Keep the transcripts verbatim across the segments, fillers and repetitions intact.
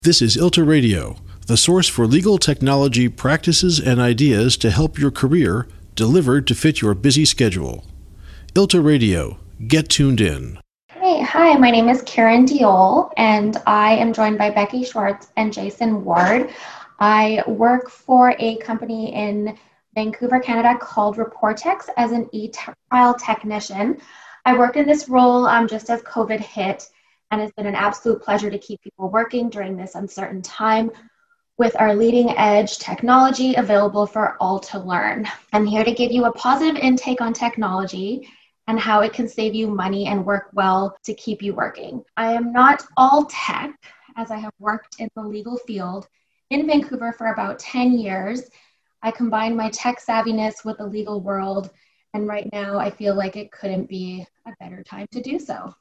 This is ILTA Radio, the source for legal technology practices and ideas to help your career, delivered to fit your busy schedule. ILTA Radio, get tuned in. Hey, hi, my name is Karen Diol, and I am joined by Becky Schwartz and Jason Ward. I work for a company in Vancouver, Canada called Reportex as an e-file technician. I worked in this role um, just as COVID hit, and it's been an absolute pleasure to keep people working during this uncertain time with our leading edge technology available for all to learn. I'm here to give you a positive intake on technology and how it can save you money and work well to keep you working. I am not all tech, as I have worked in the legal field in Vancouver for about ten years. I combine my tech savviness with the legal world, and right now I feel like it couldn't be a better time to do so.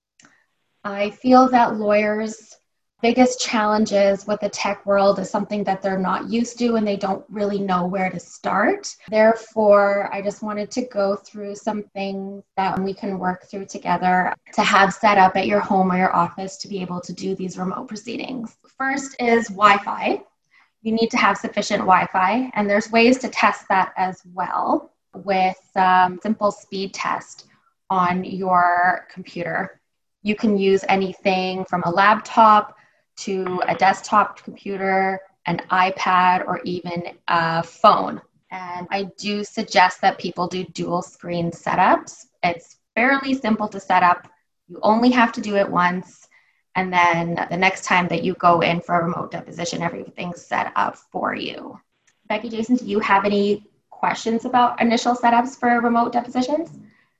I feel that lawyers' biggest challenges with the tech world is something that they're not used to and they don't really know where to start. Therefore, I just wanted to go through some things that we can work through together to have set up at your home or your office to be able to do these remote proceedings. First is Wi-Fi. You need to have sufficient Wi-Fi, and there's ways to test that as well with um, simple speed test on your computer. You can use anything from a laptop to a desktop computer, an iPad, or even a phone. And I do suggest that people do dual screen setups. It's fairly simple to set up. You only have to do it once. And then the next time that you go in for a remote deposition, everything's set up for you. Becky, Jason, do you have any questions about initial setups for remote depositions?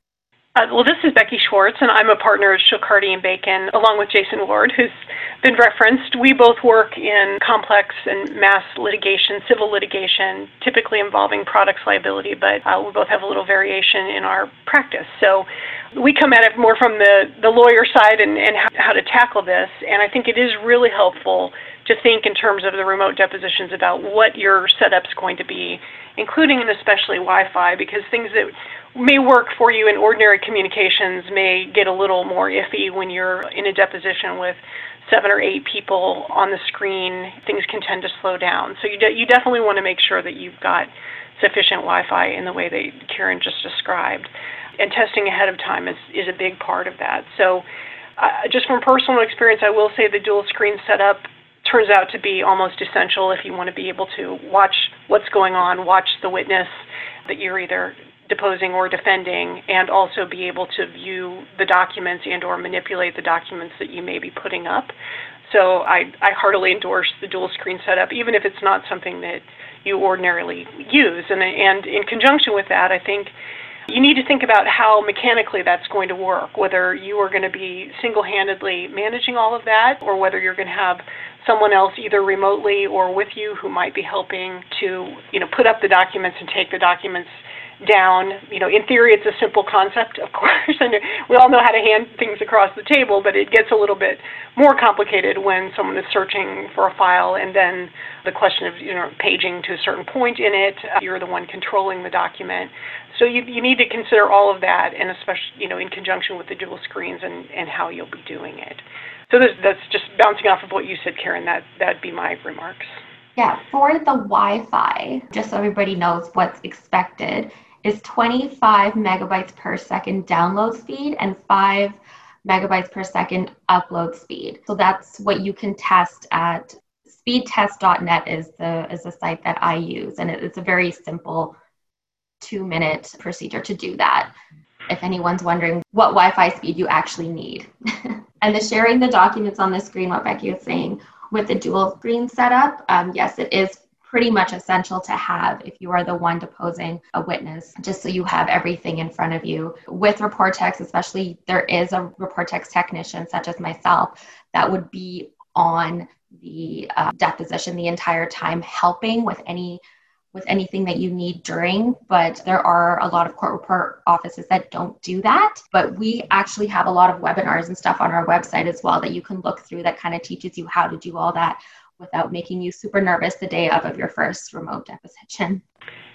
Uh, well, this is Becky Schwartz, and I'm a partner at Shilcardi and Bacon, along with Jason Ward, who's been referenced. We both work in complex and mass litigation, civil litigation, typically involving products liability, but uh, we both have a little variation in our practice. So we come at it more from the, the lawyer side and, and how, how to tackle this, and I think it is really helpful to think in terms of the remote depositions about what your setup's going to be, including and especially Wi-Fi, because things that may work for you in ordinary communications may get a little more iffy when you're in a deposition with seven or eight people on the screen. Things can tend to slow down. So you, de- you definitely want to make sure that you've got sufficient Wi-Fi in the way that Karen just described. And testing ahead of time is, is a big part of that. So uh, just from personal experience, I will say the dual screen setup turns out to be almost essential if you want to be able to watch what's going on, watch the witness that you're either deposing or defending, and also be able to view the documents and or manipulate the documents that you may be putting up. So I, I heartily endorse the dual screen setup, even if it's not something that you ordinarily use. And, and in conjunction with that, I think you need to think about how mechanically that's going to work, whether you are going to be single-handedly managing all of that, or whether you're going to have someone else either remotely or with you who might be helping to, you know, put up the documents and take the documents down. You know, in theory, it's a simple concept, of course, and we all know how to hand things across the table, but it gets a little bit more complicated when someone is searching for a file, and then the question of, you know, paging to a certain point in it, uh, you're the one controlling the document. So you you need to consider all of that, and especially, you know, in conjunction with the dual screens and, and how you'll be doing it. So this, that's just bouncing off of what you said, Karen. That that'd be my remarks. Yeah, for the Wi-Fi, just so everybody knows what's expected, is twenty-five megabytes per second download speed and five megabytes per second upload speed. So that's what you can test at speed test dot net is the is the site that I use, and it, it's a very simple two-minute procedure to do that, if anyone's wondering what Wi-Fi speed you actually need. And the sharing the documents on the screen, what Becky was saying, with the dual screen setup, um, yes, it is pretty much essential to have if you are the one deposing a witness, just so you have everything in front of you. With Reportex, especially, there is a Reportex technician, such as myself, that would be on the uh, deposition the entire time, helping with any with anything that you need during, but there are a lot of court report offices that don't do that. But we actually have a lot of webinars and stuff on our website as well that you can look through that kind of teaches you how to do all that without making you super nervous the day of, of your first remote deposition.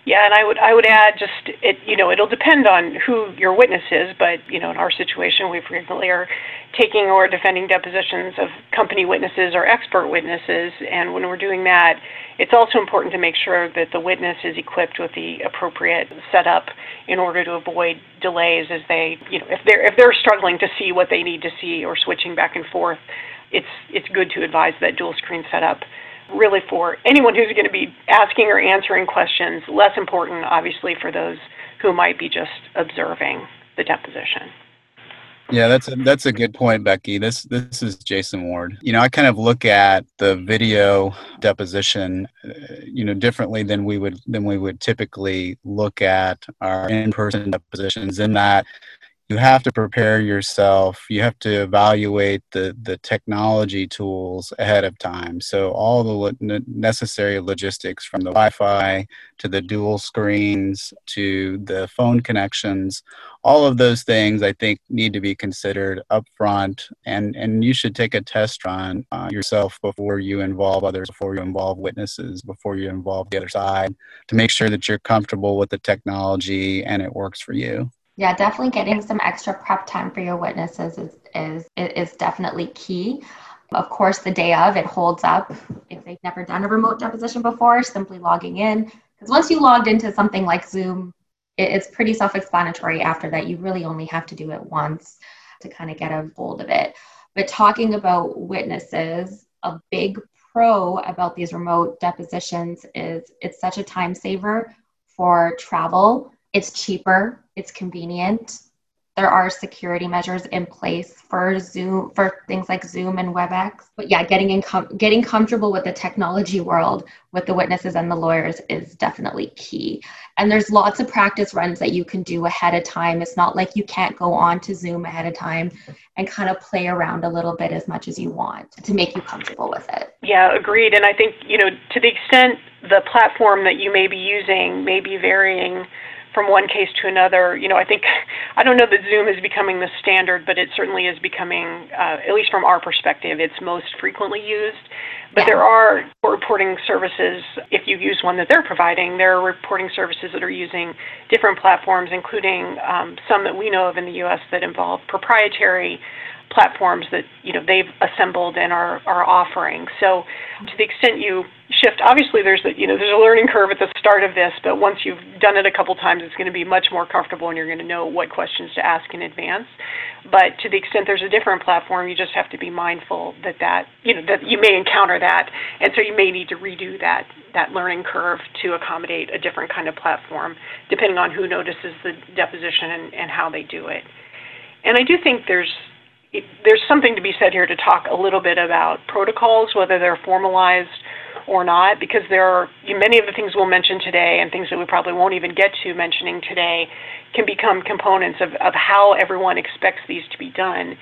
Yeah, and I would I would add just it you know it'll depend on who your witness is, but you know in our situation we frequently are taking or defending depositions of company witnesses or expert witnesses, and when we're doing that, it's also important to make sure that the witness is equipped with the appropriate setup in order to avoid delays as they you know if they're if they're struggling to see what they need to see or switching back and forth. It's it's good to advise that dual screen setup. Really for anyone who's going to be asking or answering questions, less important, obviously, for those who might be just observing the deposition. Yeah, that's a, that's a good point, Becky. This this is Jason Ward. You know, I kind of look at the video deposition, uh, you know, differently than we would than we would typically look at our in-person depositions. In that, you have to prepare yourself. You have to evaluate the, the technology tools ahead of time. So all the lo- necessary logistics, from the Wi-Fi to the dual screens to the phone connections, all of those things I think need to be considered up front. And, and you should take a test run uh, yourself before you involve others, before you involve witnesses, before you involve the other side, to make sure that you're comfortable with the technology and it works for you. Yeah, definitely getting some extra prep time for your witnesses is, is, is definitely key. Of course, the day of, it holds up. If they've never done a remote deposition before, simply logging in. Because once you logged into something like Zoom, it, it's pretty self-explanatory after that. You really only have to do it once to kind of get a hold of it. But talking about witnesses, a big pro about these remote depositions is it's such a time saver for travel. It's cheaper, it's convenient. There are security measures in place for Zoom, for things like Zoom and WebEx. But yeah, getting in com- getting comfortable with the technology world with the witnesses and the lawyers is definitely key. And there's lots of practice runs that you can do ahead of time. It's not like you can't go on to Zoom ahead of time and kind of play around a little bit as much as you want to make you comfortable with it. Yeah, agreed. And I think, you know, to the extent the platform that you may be using may be varying from one case to another, you know, I think, I don't know that Zoom is becoming the standard, but it certainly is becoming, uh, at least from our perspective, it's most frequently used. But yeah. There are reporting services, if you use one that they're providing, there are reporting services that are using different platforms, including um, some that we know of in the U S that involve proprietary platforms that, you know, they've assembled and are, are offering. So to the extent you shift, obviously there's a, you know, there's a learning curve at the start of this, but once you've done it a couple times, it's going to be much more comfortable and you're going to know what questions to ask in advance. But to the extent there's a different platform, you just have to be mindful that that, you know, that you may encounter that. And so you may need to redo that, that learning curve to accommodate a different kind of platform, depending on who notices the deposition and, and how they do it. And I do think there's, There's something to be said here to talk a little bit about protocols, whether they're formalized or not, because there are many of the things we'll mention today and things that we probably won't even get to mentioning today can become components of, of how everyone expects these to be done.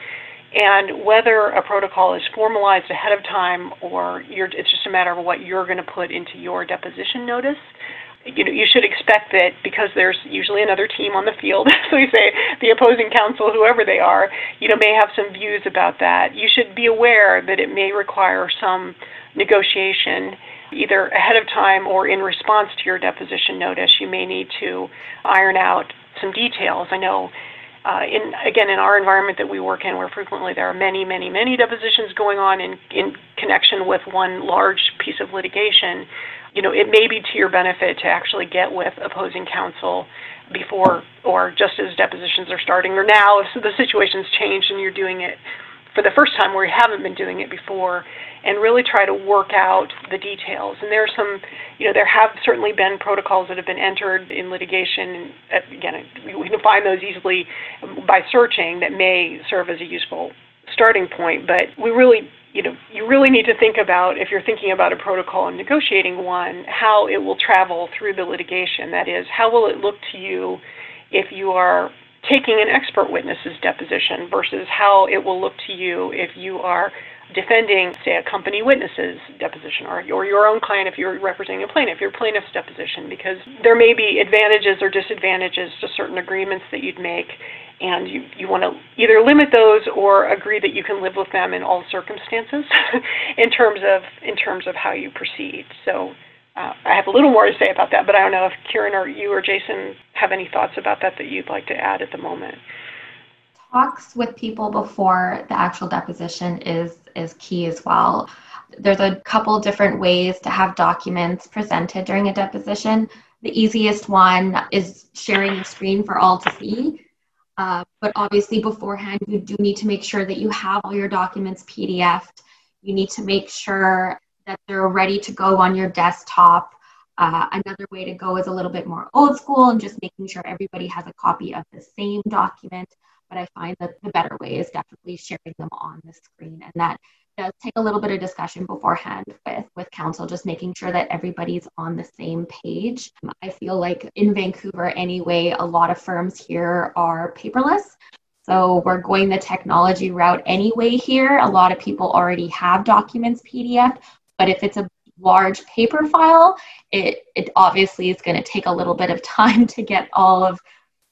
And whether a protocol is formalized ahead of time or you're, it's just a matter of what you're going to put into your deposition notice, you know, you should expect that because there's usually another team on the field, so you say the opposing counsel, whoever they are, you know, may have some views about that. You should be aware that it may require some negotiation, either ahead of time or in response to your deposition notice. You may need to iron out some details. I know, uh, in again, in our environment that we work in, where frequently there are many, many, many depositions going on in, in connection with one large piece of litigation. You know, it may be to your benefit to actually get with opposing counsel before or just as depositions are starting, or now if the situation's changed and you're doing it for the first time where you haven't been doing it before, and really try to work out the details. And there are some, you know, there have certainly been protocols that have been entered in litigation. Again, we can find those easily by searching that may serve as a useful starting point, but we really You know, you really need to think about, if you're thinking about a protocol and negotiating one, how it will travel through the litigation. That is, how will it look to you if you are taking an expert witness's deposition versus how it will look to you if you are defending, say, a company witness's deposition, or, or your own client if you're representing a plaintiff, your plaintiff's deposition, because there may be advantages or disadvantages to certain agreements that you'd make, and you, you want to either limit those or agree that you can live with them in all circumstances in terms of in terms of how you proceed. So uh, I have a little more to say about that, but I don't know if Karen or you or Jason have any thoughts about that that you'd like to add at the moment. Talks with people before the actual deposition is is key as well. There's a couple different ways to have documents presented during a deposition. The easiest one is sharing the screen for all to see. Uh, but obviously beforehand, you do need to make sure that you have all your documents P D F'd. You need to make sure that they're ready to go on your desktop. Uh, another way to go is a little bit more old school and just making sure everybody has a copy of the same document. But I find that the better way is definitely sharing them on the screen. And that does take a little bit of discussion beforehand with, with counsel, just making sure that everybody's on the same page. I feel like in Vancouver anyway, a lot of firms here are paperless. So we're going the technology route anyway here. A lot of people already have documents P D F, but if it's a large paper file, it, it obviously is going to take a little bit of time to get all of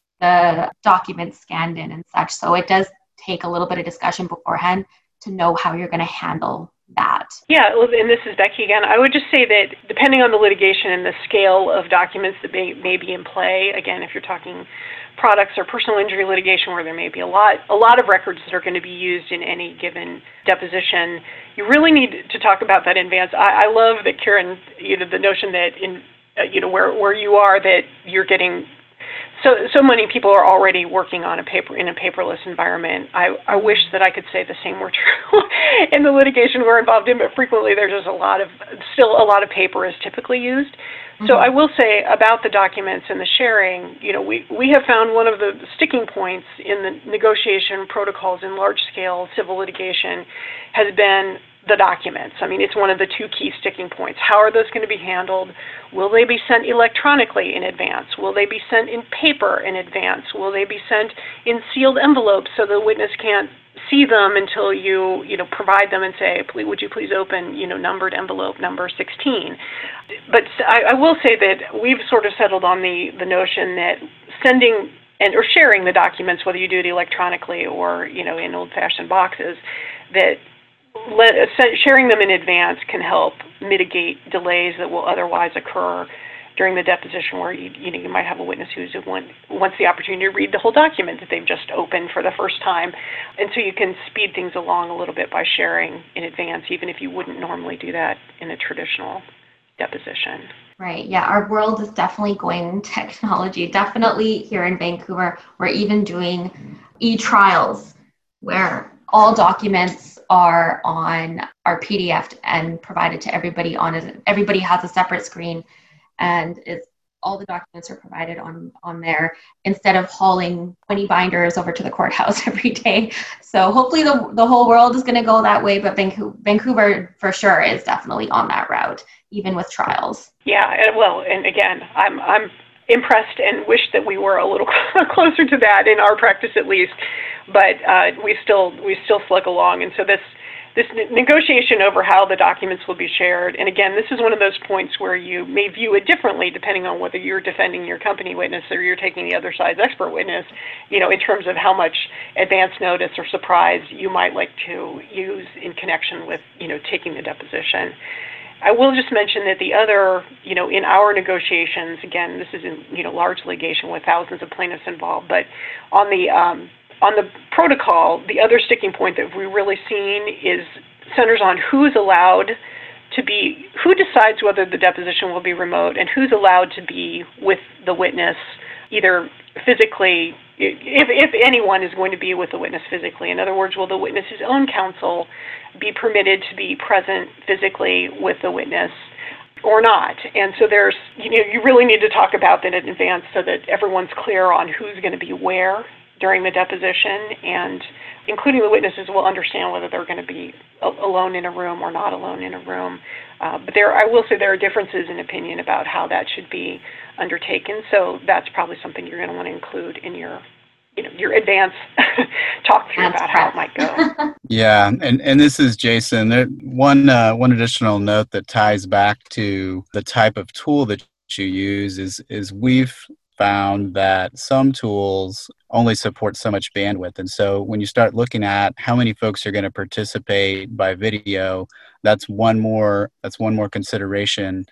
the documents scanned in and such. So it does take a little bit of discussion beforehand to know how you're going to handle that. Yeah, and this is Becky again. I would just say that depending on the litigation and the scale of documents that may, may be in play, again, if you're talking products or personal injury litigation where there may be a lot a lot of records that are going to be used in any given deposition, you really need to talk about that in advance. I, I love that, Karen, you know, the notion that in uh, you know where where you are, that you're getting So so many people are already working on a paper in a paperless environment. I, I wish that I could say the same were true in the litigation we're involved in, but frequently there's just a lot of, still a lot of paper is typically used. Mm-hmm. So I will say about the documents and the sharing, you know, we, we have found one of the sticking points in the negotiation protocols in large-scale civil litigation has been the documents. I mean, it's one of the two key sticking points. How are those going to be handled? Will they be sent electronically in advance? Will they be sent in paper in advance? Will they be sent in sealed envelopes so the witness can't see them until you, you know, provide them and say, please, would you please open, you know, numbered envelope number sixteen? But I, I will say that we've sort of settled on the, the notion that sending and or sharing the documents, whether you do it electronically or, you know, in old-fashioned boxes, that Let, sharing them in advance can help mitigate delays that will otherwise occur during the deposition, where you, you know you might have a witness who's want, wants the opportunity to read the whole document that they've just opened for the first time, and so you can speed things along a little bit by sharing in advance, even if you wouldn't normally do that in a traditional deposition. Right. Yeah, our world is definitely going technology. Definitely here in Vancouver, we're even doing e-trials where all documents are on are P D F'd and provided to everybody on it. Everybody has a separate screen, and it's all the documents are provided on on there instead of hauling twenty binders over to the courthouse every day. So hopefully the the whole world is going to go that way, but Vancouver, Vancouver for sure is definitely on that route, even with trials. Yeah, well, and again, I'm I'm impressed and wish that we were a little closer to that in our practice at least, but uh, we still we still slug along. And so this this negotiation over how the documents will be shared, and again, this is one of those points where you may view it differently depending on whether you're defending your company witness or you're taking the other side's expert witness, you know, in terms of how much advance notice or surprise you might like to use in connection with, you know, taking the deposition. I will just mention that the other, you know, in our negotiations, again, this is in, you know, large litigation with thousands of plaintiffs involved, but on the um, on the protocol, the other sticking point that we've really seen is centers on who's allowed to be, who decides whether the deposition will be remote and who's allowed to be with the witness, either physically, if, if anyone is going to be with the witness physically. In other words, will the witness's own counsel be permitted to be present physically with the witness or not? And so there's, you know, you really need to talk about that in advance so that everyone's clear on who's going to be where during the deposition, and including the witnesses will understand whether they're going to be alone in a room or not alone in a room. Uh, but there, I will say there are differences in opinion about how that should be undertaken. So that's probably something you're going to want to include in your, you know, your advance talk through That's about correct. how it might go. Yeah, and, and this is Jason. There, one uh, one additional note that ties back to the type of tool that you use is is we've found that some tools only support so much bandwidth. And so when you start looking at how many folks are going to participate by video, that's one more that's one more consideration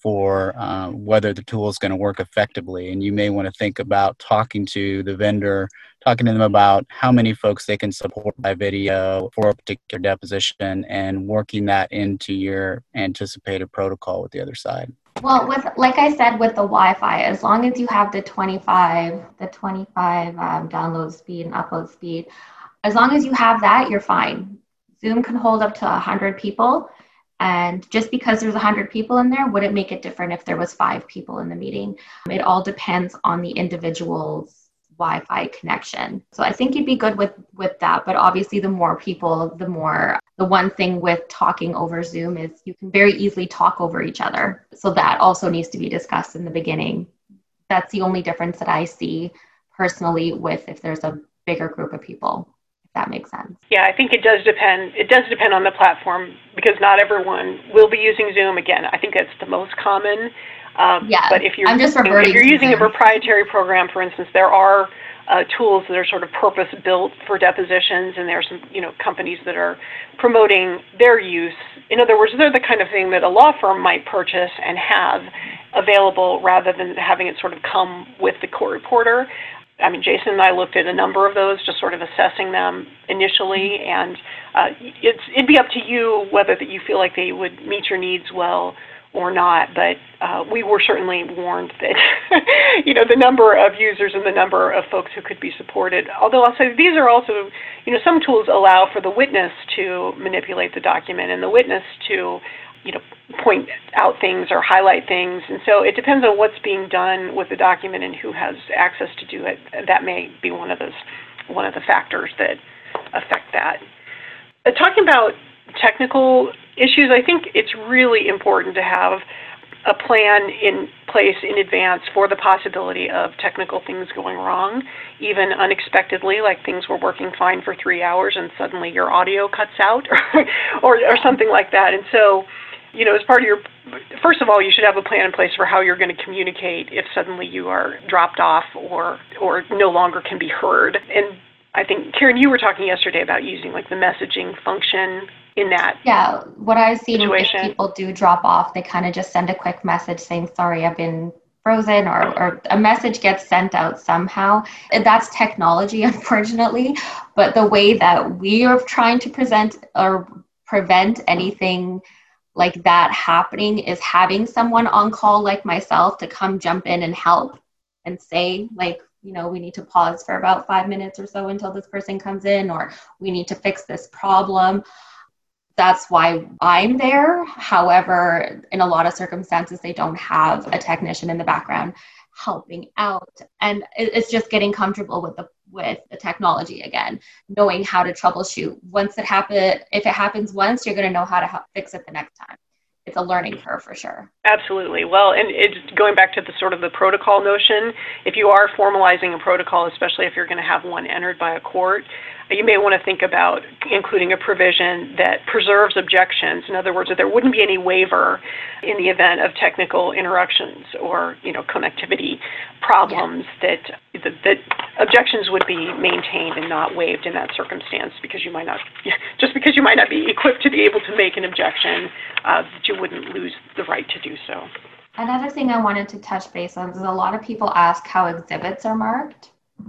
for uh, whether the tool is going to work effectively. And you may want to think about talking to the vendor, talking to them about how many folks they can support by video for a particular deposition, and working that into your anticipated protocol with the other side. Well, with like I said, with the Wi-Fi, as long as you have the twenty-five, the twenty-five um, download speed and upload speed, as long as you have that, you're fine. Zoom can hold up to one hundred people. And just because there's one hundred people in there wouldn't make it different if there was five people in the meeting. It all depends on the individual's Wi-Fi connection. So I think you'd be good with, with that. But obviously, the more people, the more, the one thing with talking over Zoom is you can very easily talk over each other. So that also needs to be discussed in the beginning. That's the only difference that I see personally with if there's a bigger group of people. That makes sense. Yeah, I think it does depend. It does depend on the platform, because not everyone will be using Zoom. Again, I think that's the most common. Um, yeah, but if you're, I'm just if you're using Zoom. a proprietary program, for instance, there are uh, tools that are sort of purpose-built for depositions, and there are some, you know, companies that are promoting their use. In other words, they're the kind of thing that a law firm might purchase and have available, rather than having it sort of come with the court reporter. I mean, Jason and I looked at a number of those, just sort of assessing them initially, and uh, it's, it'd be up to you whether that you feel like they would meet your needs well or not. But uh, we were certainly warned that, you know, the number of users and the number of folks who could be supported. Although I'll say these are also, you know, some tools allow for the witness to manipulate the document and the witness to, you know, point out things or highlight things. And so it depends on what's being done with the document and who has access to do it. That may be one of those, one of the factors that affect that. Uh, talking about technical issues, I think it's really important to have a plan in place in advance for the possibility of technical things going wrong, even unexpectedly, like things were working fine for three hours and suddenly your audio cuts out or, or, or something like that. And so, you know, as part of your, first of all, you should have a plan in place for how you're going to communicate if suddenly you are dropped off or or no longer can be heard. And I think, Karen, you were talking yesterday about using like the messaging function in that Yeah, what I've seen situation. If people do drop off, they kind of just send a quick message saying, sorry, I've been frozen, or, or a message gets sent out somehow. That's technology, unfortunately. But the way that we are trying to present or prevent anything like that happening is having someone on call like myself to come jump in and help and say, like, you know, we need to pause for about five minutes or so until this person comes in, or we need to fix this problem. That's why I'm there. However, in a lot of circumstances, they don't have a technician in the background helping out. And it's just getting comfortable with the with the technology again, knowing how to troubleshoot. Once it happen, if it happens once, you're going to know how to help fix it the next time. It's a learning curve for sure. Absolutely. Well, and it's going back to the sort of the protocol notion. If you are formalizing a protocol, especially if you're going to have one entered by a court, you may want to think about including a provision that preserves objections. In other words, that there wouldn't be any waiver in the event of technical interruptions or, you know, connectivity problems, yeah. that, that that objections would be maintained and not waived in that circumstance, because you might not, just because you might not be equipped to be able to make an objection, uh, that you wouldn't lose the right to do so. Another thing I wanted to touch base on is a lot of people ask how exhibits are marked.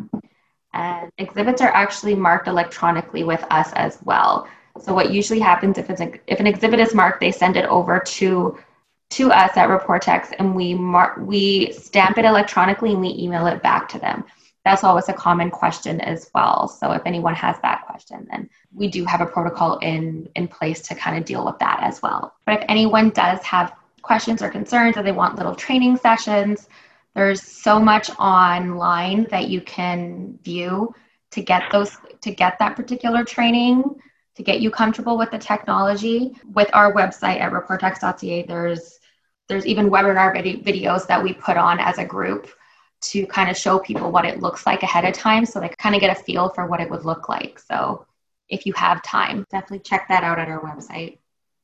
And exhibits are actually marked electronically with us as well. So what usually happens if it's a, if an exhibit is marked, they send it over to to us at ReportX, and we mark we stamp it electronically and we email it back to them. That's always a common question as well. So if anyone has that question, then we do have a protocol in in place to kind of deal with that as well. But if anyone does have questions or concerns, or they want little training sessions, there's so much online that you can view to get those, to get that particular training, to get you comfortable with the technology. With our website at reportex dot c a, there's there's even webinar vid- videos that we put on as a group to kind of show people what it looks like ahead of time, so they kind of get a feel for what it would look like. So if you have time, definitely check that out at our website.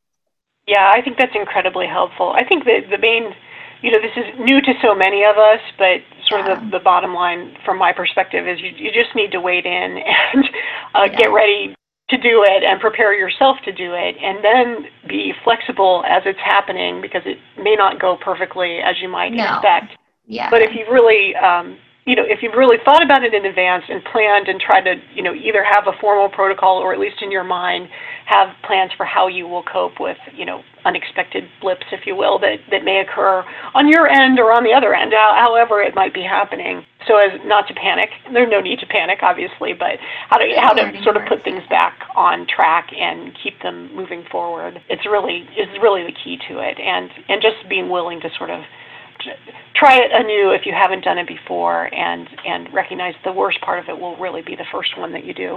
Yeah, I think that's incredibly helpful. I think that the main, you know, this is new to so many of us, but sort of the, the bottom line from my perspective is you, you just need to wade in and uh, yeah. get ready to do it and prepare yourself to do it, and then be flexible as it's happening, because it may not go perfectly as you might no. expect. Yeah. But if you've really, um, you know, if you've really thought about it in advance and planned and tried to, you know, either have a formal protocol or at least in your mind have plans for how you will cope with, you know, unexpected blips, if you will, that, that may occur on your end or on the other end, however it might be happening, so as not to panic. There's no need to panic, obviously, but how to how to sort of put things back on track and keep them moving forward. It's really is really the key to it, and and just being willing to sort of try it anew if you haven't done it before, and and recognize the worst part of it will really be the first one that you do,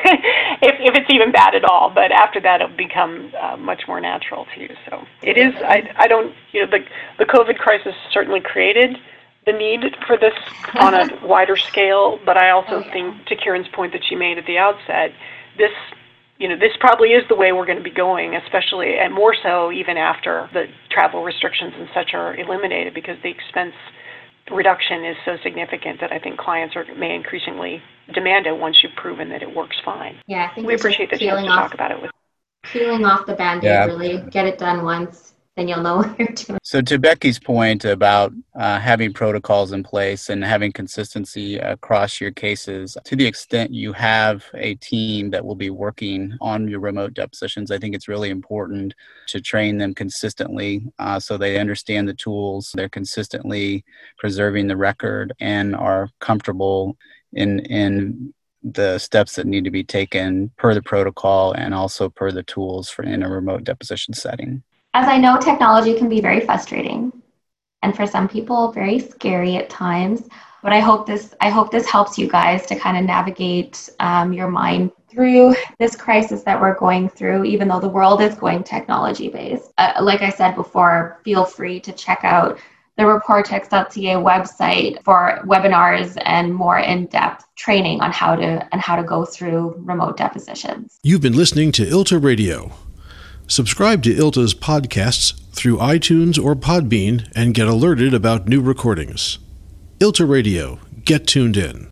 if if it's even bad at all. But after that, it'll become uh, much more natural to you. So it is. I I don't. You know, the the COVID crisis certainly created the need for this on a wider scale. But I also oh, yeah. think, to Kieran's point that she made at the outset, this. You know, this probably is the way we're going to be going, especially, and more so even after the travel restrictions and such are eliminated, because the expense reduction is so significant that I think clients are, may increasingly demand it once you've proven that it works fine. Yeah, I think we appreciate the chance to off, talk about it with peeling off the Band-Aid, yeah. Really get it done once. Then you'll know what you're doing. So to Becky's point about uh, having protocols in place and having consistency across your cases, to the extent you have a team that will be working on your remote depositions, I think it's really important to train them consistently uh, so they understand the tools, they're consistently preserving the record, and are comfortable in in the steps that need to be taken per the protocol and also per the tools for in a remote deposition setting. As I know, technology can be very frustrating, and for some people, very scary at times. But I hope this I hope this helps you guys to kind of navigate um, your mind through this crisis that we're going through, even though the world is going technology-based. Uh, like I said before, feel free to check out the reportex dot c a website for webinars and more in-depth training on how to and how to go through remote depositions. You've been listening to I L T A Radio. Subscribe to I L T A's podcasts through iTunes or Podbean and get alerted about new recordings. I L T A Radio. Get tuned in.